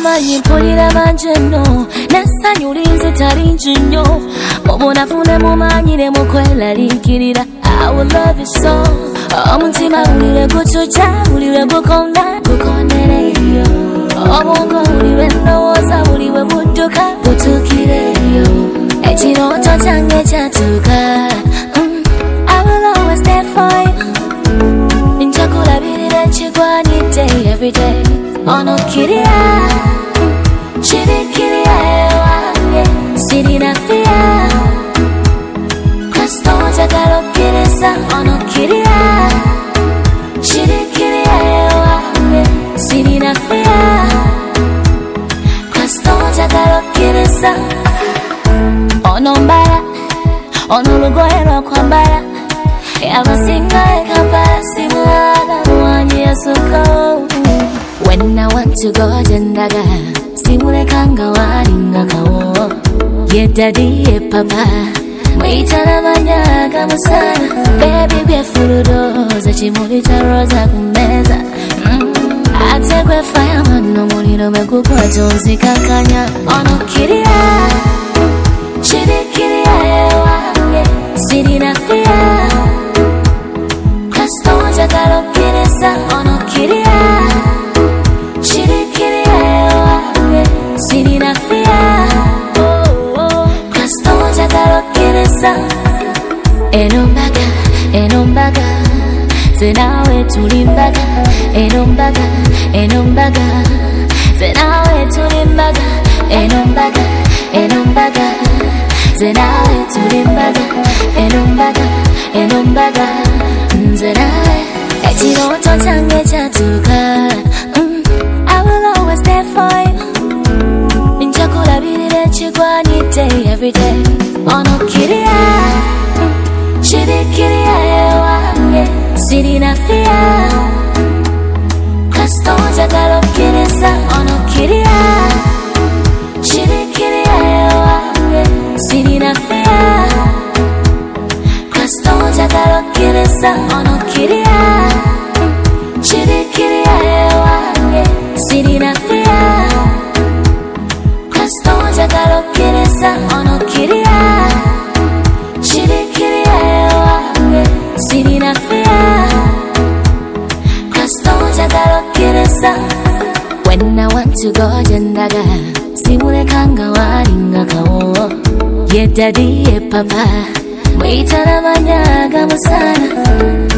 amanyi mpulira manjeno nasanyu linze talingi nnyo mubunafune mumanyire mukwelarikirira I will love you so omutima bulire gucuca bulire gukondereyo obwongo bulire ndowooza buliwe budduka butuukireyo ekirooto kyange kyatuuka I will always stay for you njakulabirira ekigwanidde everyday onokkirira kirikirira ewange sirina fiya kristo njagala okkiriza onokkirira kirikirira ewange sirina fiya kristo njagala okkiriza onombala onolugoye lwokwambala abasinga ekampala simulala wanyi yasuko when I want to go jendaga simulekanga walinga kawo ye daddy ye papa mwitana manyaga musana baby byefuludoza kimuli kya roza kumeza ate gwe fireman n'omuliro megukwata onzikakanya onokkirira kirikirira ewange sirina fiya kristo njagala okkiriza onokkirira kirikirira ewange sirina fiya kristo njagala okkiriza eno mbaga ze naawe tuli mbaga eno mbaga ze naawe tuli mbaga eno mbaga ze naawe tuli mbaga eno mbaga nze naawe ekirooto kyange kyatuuka I will always stay for you njakulabirira ekigwanidde everyday onokkirira kirikirira ewange sirina fiya kristo njagala okkiriza onokkirira kirikirira ewange sirina fiya kristo njagala okkiriza onokkirira kirikirira ewange sirina fiya kristo njagala okkiriza onokkirira kirikirira ewange sirina fiya kristo njagala okkiriza when I want to go jendaga simulekanga walinga kawo ye daddy ye papa mwitana manyaga musana